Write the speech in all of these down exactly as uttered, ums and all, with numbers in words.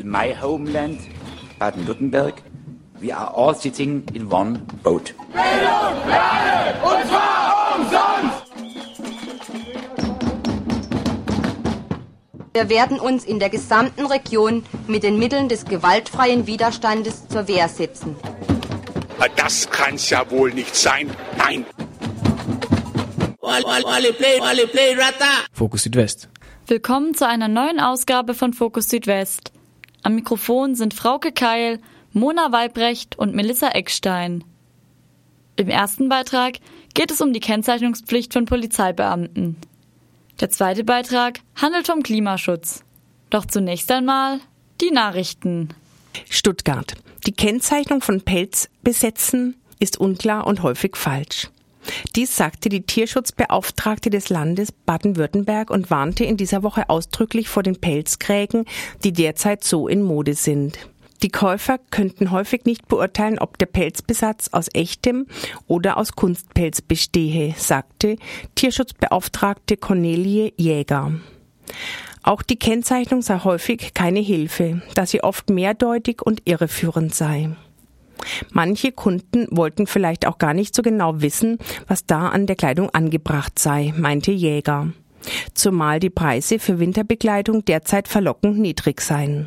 my homeland, Baden-Württemberg, we are all sitting in one boat. Bildung für alle, und zwar umsonst! Wir werden uns in der gesamten Region mit den Mitteln des gewaltfreien Widerstandes zur Wehr setzen. Das kann's ja wohl nicht sein. Nein! Fokus Südwest. Willkommen zu einer neuen Ausgabe von Fokus Südwest. Am Mikrofon sind Frauke Keil, Mona Weibrecht und Melissa Eckstein. Im ersten Beitrag geht es um die Kennzeichnungspflicht von Polizeibeamten. Der zweite Beitrag handelt um Klimaschutz. Doch zunächst einmal die Nachrichten. Stuttgart. Die Kennzeichnung von Pelzbesätzen ist unklar und häufig falsch. Dies sagte die Tierschutzbeauftragte des Landes Baden-Württemberg und warnte in dieser Woche ausdrücklich vor den Pelzkrägen, die derzeit so in Mode sind. Die Käufer könnten häufig nicht beurteilen, ob der Pelzbesatz aus echtem oder aus Kunstpelz bestehe, sagte Tierschutzbeauftragte Cornelie Jäger. Auch die Kennzeichnung sei häufig keine Hilfe, da sie oft mehrdeutig und irreführend sei. Manche Kunden wollten vielleicht auch gar nicht so genau wissen, was da an der Kleidung angebracht sei, meinte Jäger. Zumal die Preise für Winterbekleidung derzeit verlockend niedrig seien.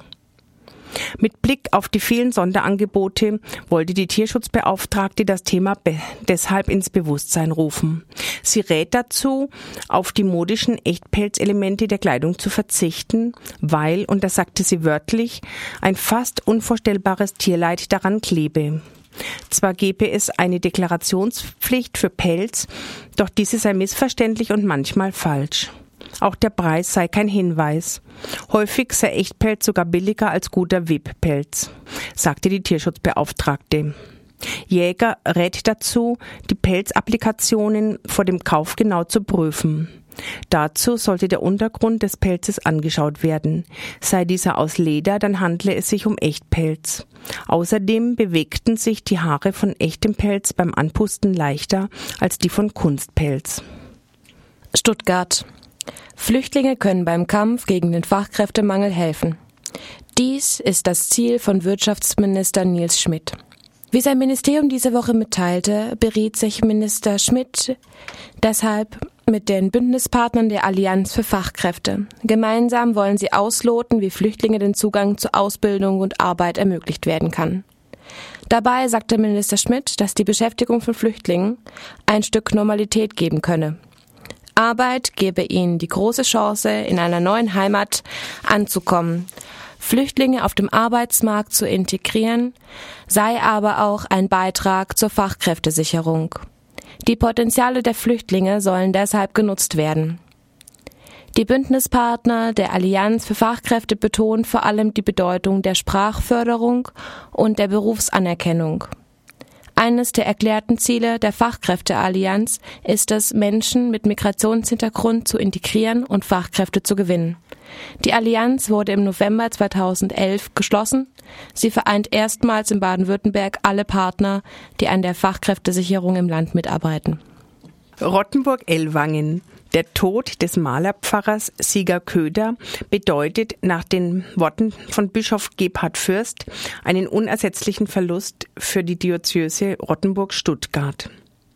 Mit Blick auf die vielen Sonderangebote wollte die Tierschutzbeauftragte das Thema be- deshalb ins Bewusstsein rufen. Sie rät dazu, auf die modischen Echtpelzelemente der Kleidung zu verzichten, weil, und das sagte sie wörtlich, ein fast unvorstellbares Tierleid daran klebe. Zwar gebe es eine Deklarationspflicht für Pelz, doch diese sei missverständlich und manchmal falsch. Auch der Preis sei kein Hinweis. Häufig sei Echtpelz sogar billiger als guter W I P-Pelz, sagte die Tierschutzbeauftragte. Jäger rät dazu, die Pelzapplikationen vor dem Kauf genau zu prüfen. Dazu sollte der Untergrund des Pelzes angeschaut werden. Sei dieser aus Leder, dann handle es sich um Echtpelz. Außerdem bewegten sich die Haare von echtem Pelz beim Anpusten leichter als die von Kunstpelz. Stuttgart. Flüchtlinge können beim Kampf gegen den Fachkräftemangel helfen. Dies ist das Ziel von Wirtschaftsminister Nils Schmidt. Wie sein Ministerium diese Woche mitteilte, beriet sich Minister Schmidt deshalb mit den Bündnispartnern der Allianz für Fachkräfte. Gemeinsam wollen sie ausloten, wie Flüchtlinge den Zugang zu Ausbildung und Arbeit ermöglicht werden kann. Dabei sagte Minister Schmidt, dass die Beschäftigung von Flüchtlingen ein Stück Normalität geben könne. Arbeit gebe ihnen die große Chance, in einer neuen Heimat anzukommen. Flüchtlinge auf dem Arbeitsmarkt zu integrieren, sei aber auch ein Beitrag zur Fachkräftesicherung. Die Potenziale der Flüchtlinge sollen deshalb genutzt werden. Die Bündnispartner der Allianz für Fachkräfte betonen vor allem die Bedeutung der Sprachförderung und der Berufsanerkennung. Eines der erklärten Ziele der Fachkräfteallianz ist es, Menschen mit Migrationshintergrund zu integrieren und Fachkräfte zu gewinnen. Die Allianz wurde im November zweitausendelf geschlossen. Sie vereint erstmals in Baden-Württemberg alle Partner, die an der Fachkräftesicherung im Land mitarbeiten. Rottenburg-Ellwangen. Der Tod des Malerpfarrers Sieger Köder bedeutet nach den Worten von Bischof Gebhard Fürst einen unersetzlichen Verlust für die Diözese Rottenburg-Stuttgart.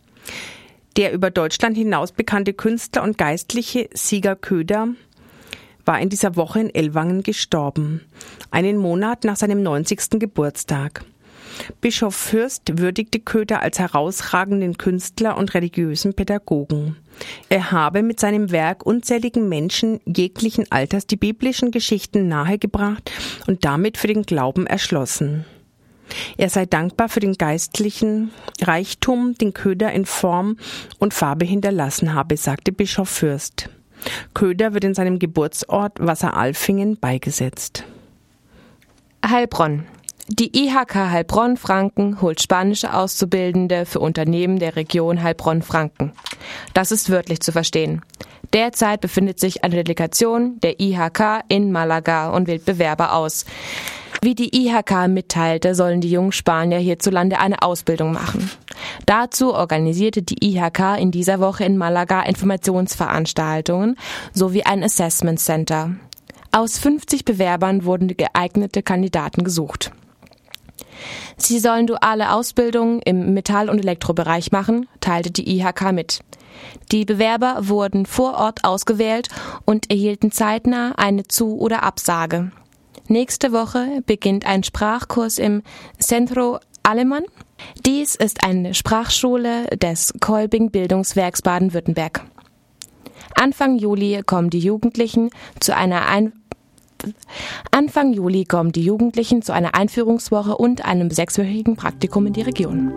Der über Deutschland hinaus bekannte Künstler und Geistliche Sieger Köder war in dieser Woche in Ellwangen gestorben, einen Monat nach seinem neunzigsten Geburtstag. Bischof Fürst würdigte Köder als herausragenden Künstler und religiösen Pädagogen. Er habe mit seinem Werk unzähligen Menschen jeglichen Alters die biblischen Geschichten nahegebracht und damit für den Glauben erschlossen. Er sei dankbar für den geistlichen Reichtum, den Köder in Form und Farbe hinterlassen habe, sagte Bischof Fürst. Köder wird in seinem Geburtsort Wasseralfingen beigesetzt. Heilbronn. Die I H K Heilbronn-Franken holt spanische Auszubildende für Unternehmen der Region Heilbronn-Franken. Das ist wörtlich zu verstehen. Derzeit befindet sich eine Delegation der I H K in Malaga und wählt Bewerber aus. Wie die I H K mitteilte, sollen die jungen Spanier hierzulande eine Ausbildung machen. Dazu organisierte die I H K in dieser Woche in Malaga Informationsveranstaltungen sowie ein Assessment Center. Aus fünfzig Bewerbern wurden geeignete Kandidaten gesucht. Sie sollen duale Ausbildung im Metall- und Elektrobereich machen, teilte die I H K mit. Die Bewerber wurden vor Ort ausgewählt und erhielten zeitnah eine Zu- oder Absage. Nächste Woche beginnt ein Sprachkurs im Centro Alemann. Dies ist eine Sprachschule des Kolbing Bildungswerks Baden-Württemberg. Anfang Juli kommen die Jugendlichen zu einer Ein- Anfang Juli kommen die Jugendlichen zu einer Einführungswoche und einem sechswöchigen Praktikum in die Region.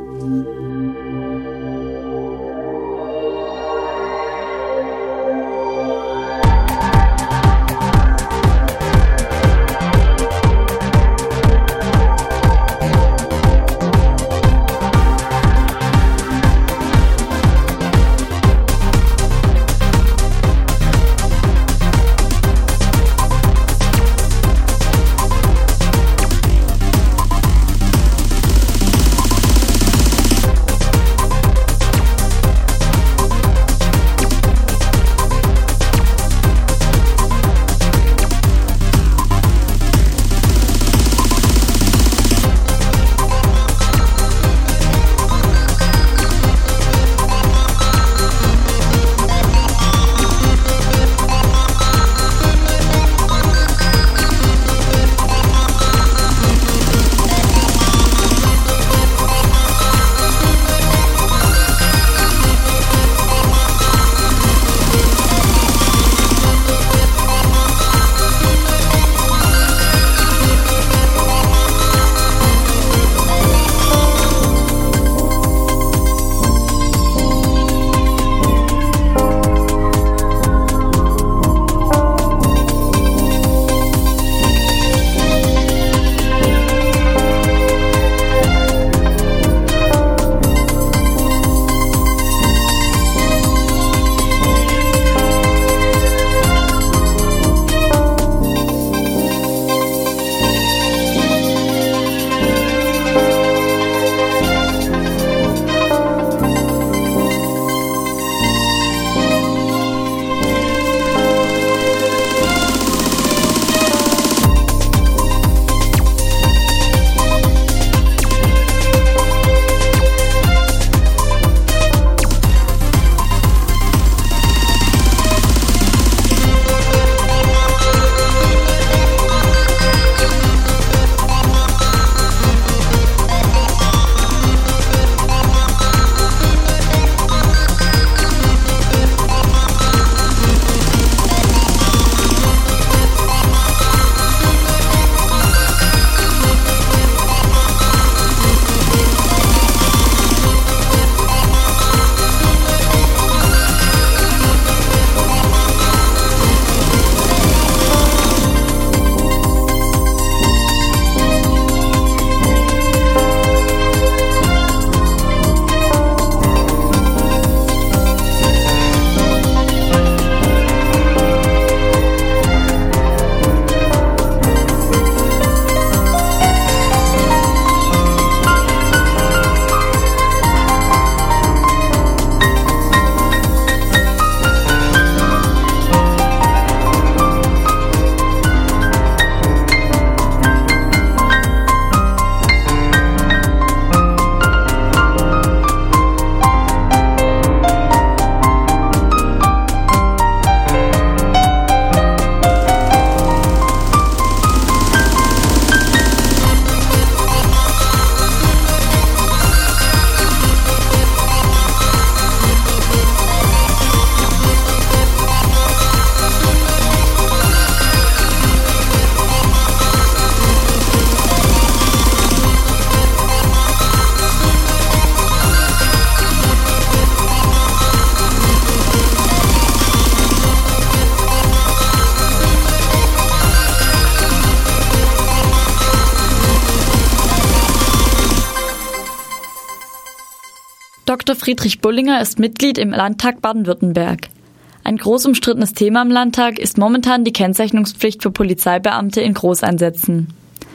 Doktor Friedrich Bullinger ist Mitglied im Landtag Baden-Württemberg. Ein groß umstrittenes Thema im Landtag ist momentan die Kennzeichnungspflicht für Polizeibeamte in Großeinsätzen.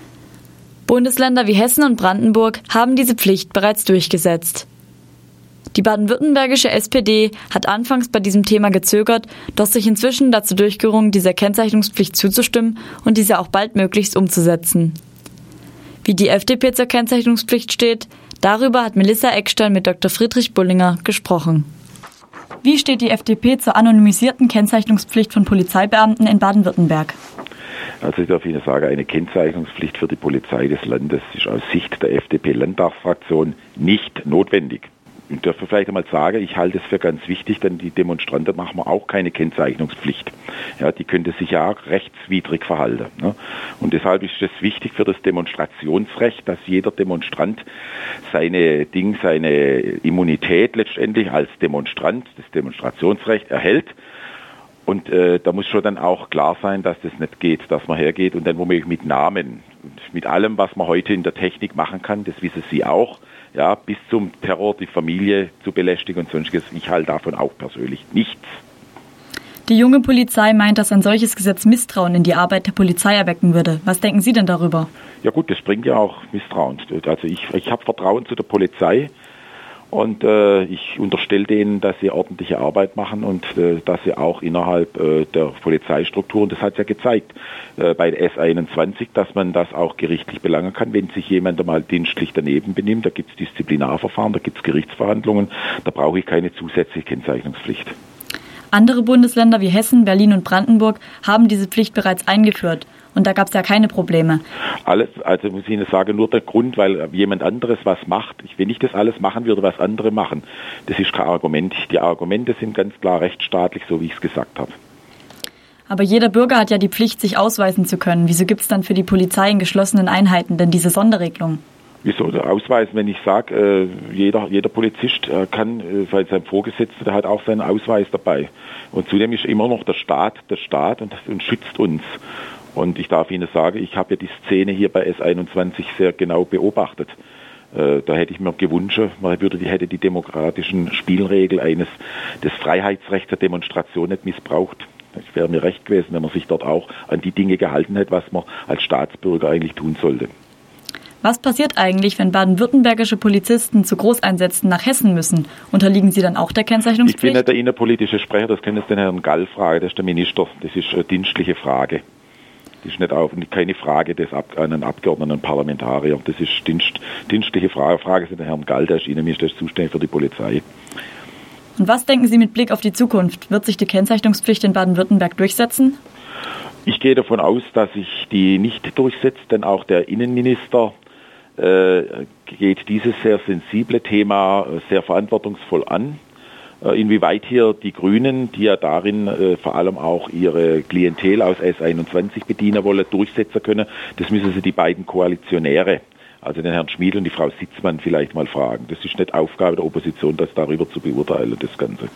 Bundesländer wie Hessen und Brandenburg haben diese Pflicht bereits durchgesetzt. Die baden-württembergische S P D hat anfangs bei diesem Thema gezögert, doch sich inzwischen dazu durchgerungen, dieser Kennzeichnungspflicht zuzustimmen und diese auch baldmöglichst umzusetzen. Wie die F D P zur Kennzeichnungspflicht steht, darüber hat Melissa Eckstein mit Doktor Friedrich Bullinger gesprochen. Wie steht die F D P zur anonymisierten Kennzeichnungspflicht von Polizeibeamten in Baden-Württemberg? Also ich darf Ihnen sagen, eine Kennzeichnungspflicht für die Polizei des Landes ist aus Sicht der F D P-Landtagsfraktion nicht notwendig. Ich darf vielleicht einmal sagen, ich halte es für ganz wichtig, denn die Demonstranten machen wir auch keine Kennzeichnungspflicht. Ja, die könnte sich ja auch rechtswidrig verhalten. Ne? Und deshalb ist es wichtig für das Demonstrationsrecht, dass jeder Demonstrant seine Ding, seine Immunität letztendlich als Demonstrant, das Demonstrationsrecht erhält. Und äh, da muss schon dann auch klar sein, dass das nicht geht, dass man hergeht und dann womöglich mit Namen, mit allem, was man heute in der Technik machen kann, das wissen Sie auch, ja, bis zum Terror die Familie zu belästigen und sonstiges. Ich halte davon auch persönlich nichts. Die junge Polizei meint, dass ein solches Gesetz Misstrauen in die Arbeit der Polizei erwecken würde. Was denken Sie denn darüber? Ja gut, das bringt ja auch Misstrauen. Also ich, ich habe Vertrauen zu der Polizei. Und äh, ich unterstelle denen, dass sie ordentliche Arbeit machen und äh, dass sie auch innerhalb äh, der Polizeistrukturen, das hat es ja gezeigt, äh, bei der S einundzwanzig, dass man das auch gerichtlich belangen kann, wenn sich jemand einmal dienstlich daneben benimmt. Da gibt es Disziplinarverfahren, da gibt es Gerichtsverhandlungen, da brauche ich keine zusätzliche Kennzeichnungspflicht. Andere Bundesländer wie Hessen, Berlin und Brandenburg haben diese Pflicht bereits eingeführt. Und da gab es ja keine Probleme. Alles, also muss ich Ihnen sagen, nur der Grund, weil jemand anderes was macht. Ich, wenn ich das alles machen würde, was andere machen, das ist kein Argument. Die Argumente sind ganz klar rechtsstaatlich, so wie ich es gesagt habe. Aber jeder Bürger hat ja die Pflicht, sich ausweisen zu können. Wieso gibt es dann für die Polizei in geschlossenen Einheiten denn diese Sonderregelung? Wieso ausweisen, wenn ich sage, äh, jeder, jeder Polizist äh, kann, äh, weil sein Vorgesetzter, der hat auch seinen Ausweis dabei. Und zudem ist immer noch der Staat der Staat und, und schützt uns. Und ich darf Ihnen sagen, ich habe ja die Szene hier bei S einundzwanzig sehr genau beobachtet. Äh, da hätte ich mir gewünscht, man würde die, hätte die demokratischen Spielregeln eines des Freiheitsrechts der Demonstration nicht missbraucht. Es wäre mir recht gewesen, wenn man sich dort auch an die Dinge gehalten hätte, was man als Staatsbürger eigentlich tun sollte. Was passiert eigentlich, wenn baden-württembergische Polizisten zu Großeinsätzen nach Hessen müssen? Unterliegen sie dann auch der Kennzeichnungspflicht? Ich bin nicht der innenpolitische Sprecher, das können Sie den Herrn Gall fragen, das ist der Minister. Das ist eine dienstliche Frage. Das ist nicht auch, keine Frage des Ab, einen Abgeordneten, einen Parlamentarier. Das ist Dienst, dienstliche Frage. Frage Sie den Herrn Gall, der ist Innenminister, der ist zuständig für die Polizei. Und was denken Sie mit Blick auf die Zukunft? Wird sich die Kennzeichnungspflicht in Baden-Württemberg durchsetzen? Ich gehe davon aus, dass sich die nicht durchsetzt, denn auch der Innenminister äh, geht dieses sehr sensible Thema sehr verantwortungsvoll an. Äh, inwieweit hier die Grünen, die ja darin äh, vor allem auch ihre Klientel aus S einundzwanzig bedienen wollen, durchsetzen können, das müssen sie die beiden Koalitionäre, also den Herrn Schmid und die Frau Sitzmann, vielleicht mal fragen. Das ist nicht Aufgabe der Opposition, das darüber zu beurteilen, das Ganze.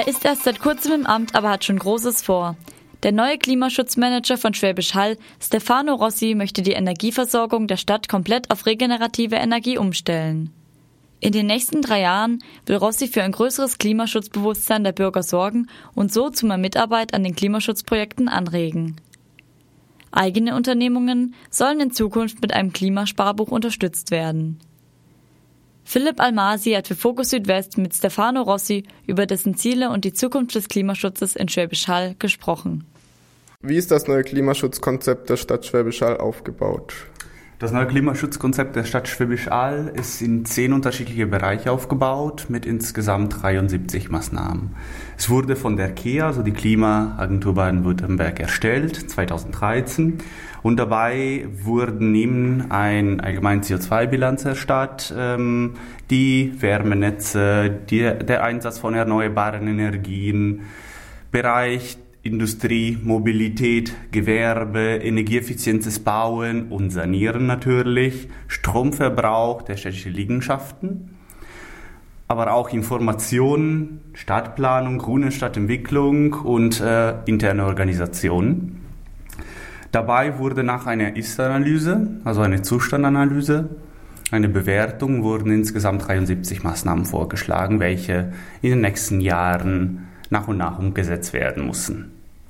Er ist erst seit kurzem im Amt, aber hat schon Großes vor. Der neue Klimaschutzmanager von Schwäbisch Hall, Stefano Rossi, möchte die Energieversorgung der Stadt komplett auf regenerative Energie umstellen. In den nächsten drei Jahren will Rossi für ein größeres Klimaschutzbewusstsein der Bürger sorgen und so zu mehr Mitarbeit an den Klimaschutzprojekten anregen. Eigene Unternehmungen sollen in Zukunft mit einem Klimasparbuch unterstützt werden. Philipp Almasi hat für Fokus Südwest mit Stefano Rossi über dessen Ziele und die Zukunft des Klimaschutzes in Schwäbisch Hall gesprochen. Wie ist das neue Klimaschutzkonzept der Stadt Schwäbisch Hall aufgebaut? Das neue Klimaschutzkonzept der Stadt Schwäbisch Hall ist in zehn unterschiedliche Bereiche aufgebaut mit insgesamt dreiundsiebzig Maßnahmen. Es wurde von der K E A, also die Klimaagentur Baden-Württemberg, erstellt, zweitausenddreizehn. Und dabei wurden neben ein allgemeine C O zwei Bilanz der Stadt, ähm, die Wärmenetze, die, der Einsatz von erneuerbaren Energien, Bereich Industrie, Mobilität, Gewerbe, energieeffizientes Bauen und Sanieren natürlich, Stromverbrauch der städtischen Liegenschaften, aber auch Informationen, Stadtplanung, grüne Stadtentwicklung und äh, interne Organisation. Dabei wurde nach einer Ist-Analyse, also eine Zustandanalyse, eine Bewertung, wurden insgesamt dreiundsiebzig Maßnahmen vorgeschlagen, welche in den nächsten Jahren nach und nach umgesetzt werden müssen.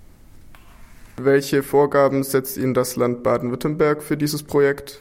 Welche Vorgaben setzt Ihnen das Land Baden-Württemberg für dieses Projekt?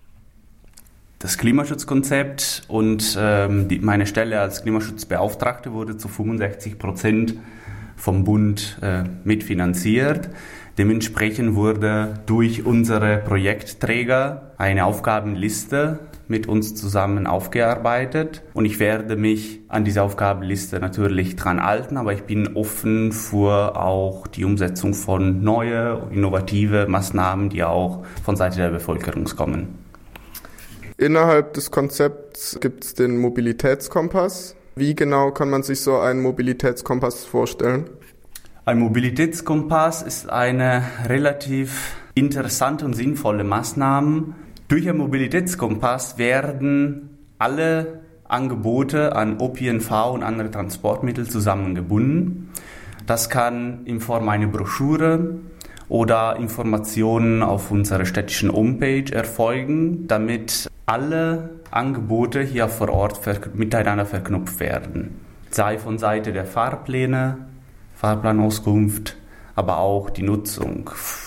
Das Klimaschutzkonzept und ähm, die, meine Stelle als Klimaschutzbeauftragte wurde zu fünfundsechzig Prozent vom Bund äh, mitfinanziert. Dementsprechend wurde durch unsere Projektträger eine Aufgabenliste mit uns zusammen aufgearbeitet und ich werde mich an diese Aufgabenliste natürlich dran halten, aber ich bin offen für auch die Umsetzung von neuen, innovativen Maßnahmen, die auch von Seite der Bevölkerung kommen. Innerhalb des Konzepts gibt es den Mobilitätskompass. Wie genau kann man sich so einen Mobilitätskompass vorstellen? Ein Mobilitätskompass ist eine relativ interessante und sinnvolle Maßnahme. Durch den Mobilitätskompass werden alle Angebote an O P N V und andere Transportmittel zusammengebunden. Das kann in Form einer Broschüre oder Informationen auf unserer städtischen Homepage erfolgen, damit alle Angebote hier vor Ort miteinander verknüpft werden. Sei von Seite der Fahrpläne, Fahrplanauskunft, aber auch die Nutzung.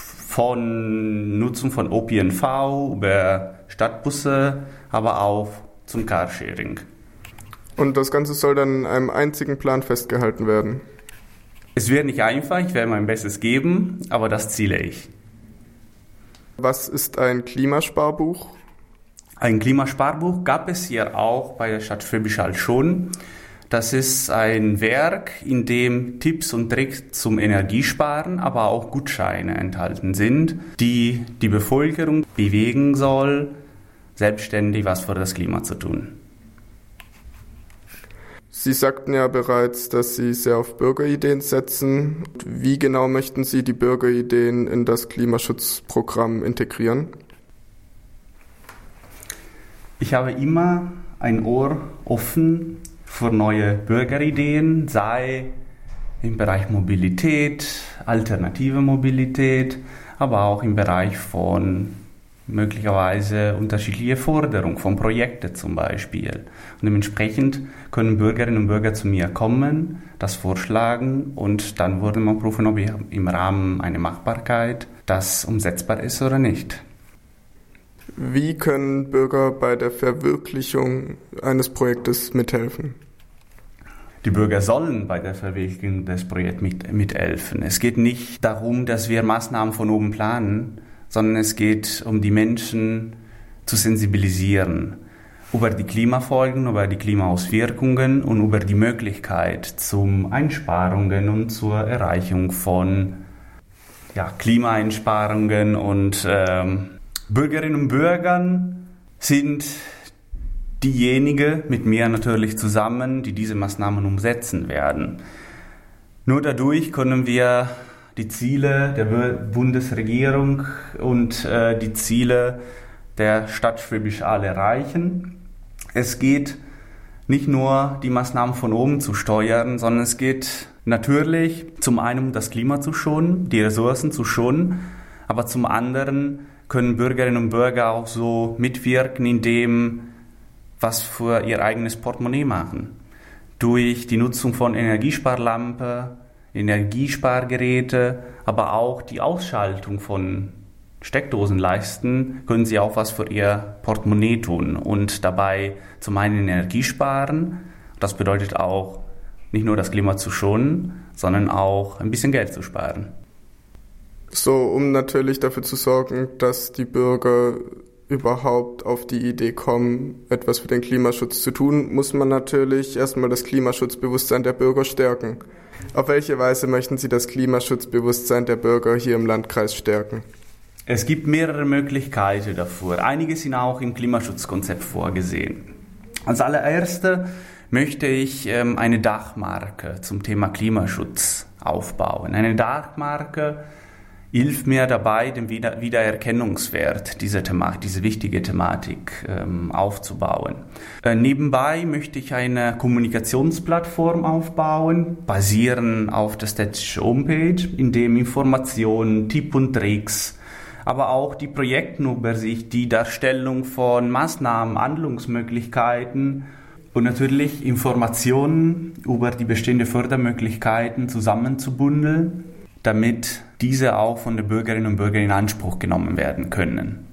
Von Nutzung von O P N V über Stadtbusse, aber auch zum Carsharing. Und das Ganze soll dann in einem einzigen Plan festgehalten werden? Es wird nicht einfach, ich werde mein Bestes geben, aber das ziele ich. Was ist ein Klimasparbuch? Ein Klimasparbuch gab es hier auch bei der Stadt Schwäbisch Hall schon. Das ist ein Werk, in dem Tipps und Tricks zum Energiesparen, aber auch Gutscheine enthalten sind, die die Bevölkerung bewegen soll, selbstständig was für das Klima zu tun. Sie sagten ja bereits, dass Sie sehr auf Bürgerideen setzen. Wie genau möchten Sie die Bürgerideen in das Klimaschutzprogramm integrieren? Ich habe immer ein Ohr offen für neue Bürgerideen, sei im Bereich Mobilität, alternative Mobilität, aber auch im Bereich von möglicherweise unterschiedliche Forderungen von Projekten zum Beispiel. Und dementsprechend können Bürgerinnen und Bürger zu mir kommen, das vorschlagen und dann würden wir prüfen, ob im Rahmen einer Machbarkeit das umsetzbar ist oder nicht. Wie können Bürger bei der Verwirklichung eines Projektes mithelfen? Die Bürger sollen bei der Verwirklichung des Projekts mit, mithelfen. Es geht nicht darum, dass wir Maßnahmen von oben planen, sondern es geht um die Menschen zu sensibilisieren über die Klimafolgen, über die Klimaauswirkungen und über die Möglichkeit zum Einsparungen und zur Erreichung von ja, Klimaeinsparungen und ähm, Bürgerinnen und Bürgern sind diejenigen mit mir natürlich zusammen, die diese Maßnahmen umsetzen werden. Nur dadurch können wir die Ziele der Bundesregierung und äh, die Ziele der Stadt Schwäbisch Hall erreichen. Es geht nicht nur, die Maßnahmen von oben zu steuern, sondern es geht Natürlich, zum einen um das Klima zu schonen, die Ressourcen zu schonen, aber zum anderen können Bürgerinnen und Bürger auch so mitwirken, indem was für ihr eigenes Portemonnaie machen. Durch die Nutzung von Energiesparlampe, Energiespargeräte, aber auch die Ausschaltung von Steckdosenleisten können sie auch was für ihr Portemonnaie tun und dabei zum einen Energie sparen. Das bedeutet auch, nicht nur das Klima zu schonen, sondern auch ein bisschen Geld zu sparen. So, um natürlich dafür zu sorgen, dass die Bürger überhaupt auf die Idee kommen, etwas für den Klimaschutz zu tun, muss man natürlich erstmal das Klimaschutzbewusstsein der Bürger stärken. Auf welche Weise möchten Sie das Klimaschutzbewusstsein der Bürger hier im Landkreis stärken? Es gibt mehrere Möglichkeiten dafür. Einige sind auch im Klimaschutzkonzept vorgesehen. Als allererste möchte ich ähm, eine Dachmarke zum Thema Klimaschutz aufbauen. Eine Dachmarke hilft mir dabei, den Wieder- Wiedererkennungswert dieser Thematik, diese wichtige Thematik ähm, aufzubauen. Äh, nebenbei möchte ich eine Kommunikationsplattform aufbauen, basierend auf der städtischen Homepage, in dem Informationen, Tipps und Tricks, aber auch die Projektübersicht, die Darstellung von Maßnahmen, Handlungsmöglichkeiten und natürlich Informationen über die bestehenden Fördermöglichkeiten zusammenzubündeln, damit diese auch von den Bürgerinnen und Bürgern in Anspruch genommen werden können.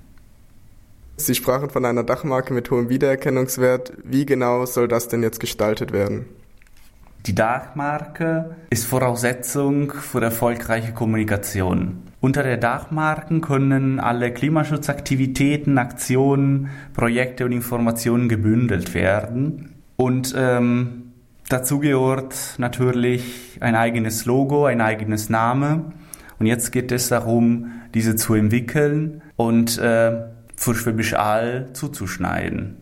Sie sprachen von einer Dachmarke mit hohem Wiedererkennungswert. Wie genau soll das denn jetzt gestaltet werden? Die Dachmarke ist Voraussetzung für erfolgreiche Kommunikation. Unter der Dachmarken können alle Klimaschutzaktivitäten, Aktionen, Projekte und Informationen gebündelt werden. Und ähm, dazu gehört natürlich ein eigenes Logo, ein eigenes Name. Und jetzt geht es darum, diese zu entwickeln und äh, für Schwäbisch Aal zuzuschneiden.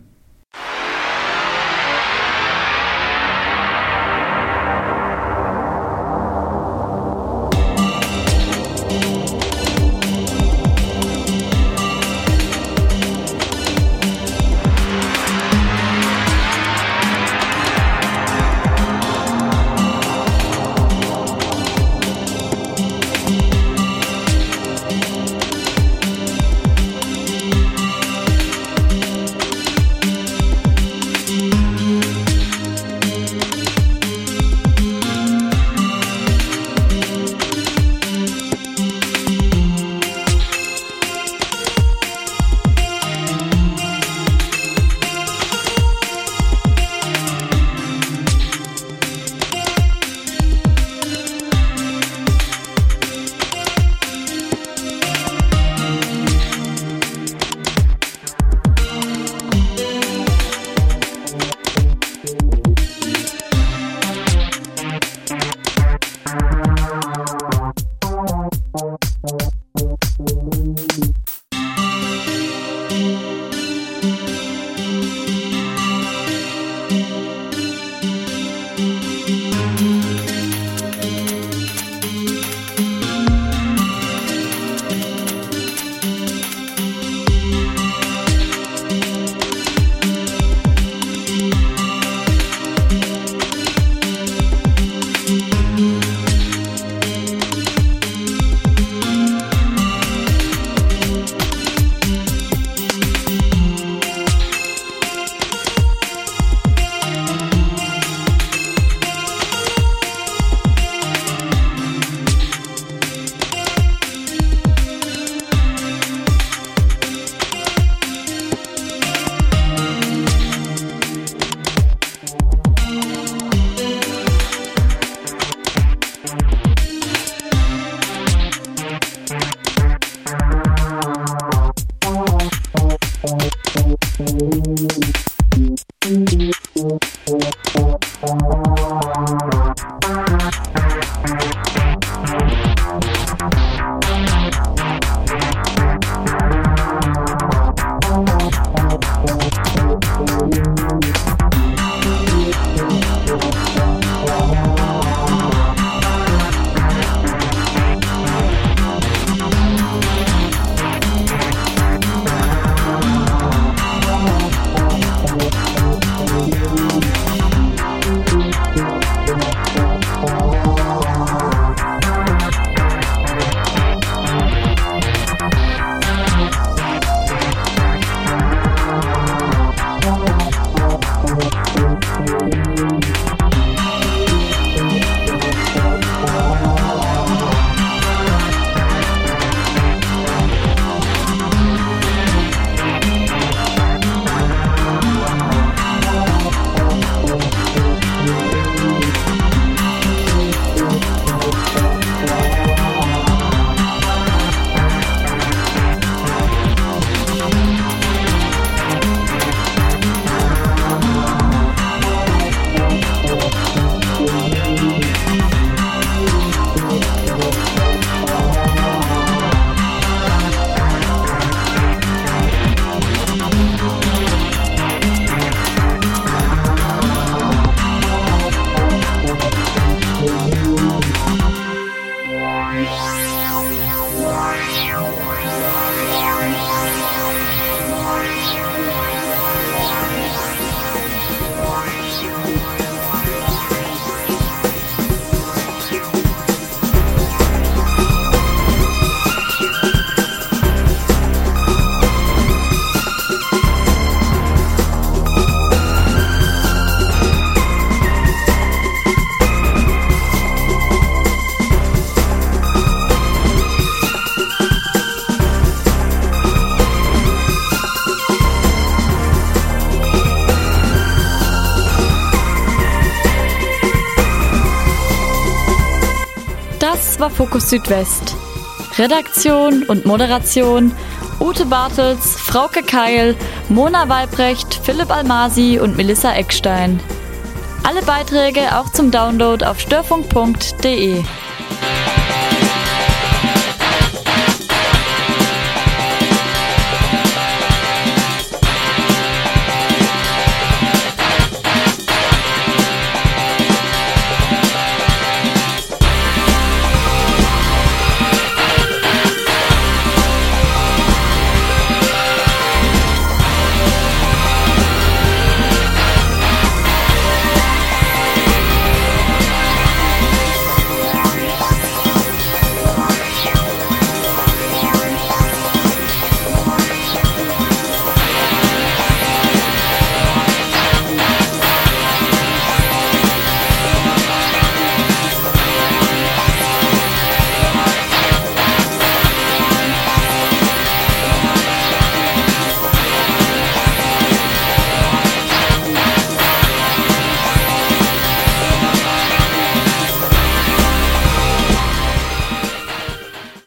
war Fokus Südwest. Redaktion und Moderation Ute Bartels, Frauke Keil, Mona Weibrecht, Philipp Almasi und Melissa Eckstein. Alle Beiträge auch zum Download auf störfunk punkt de.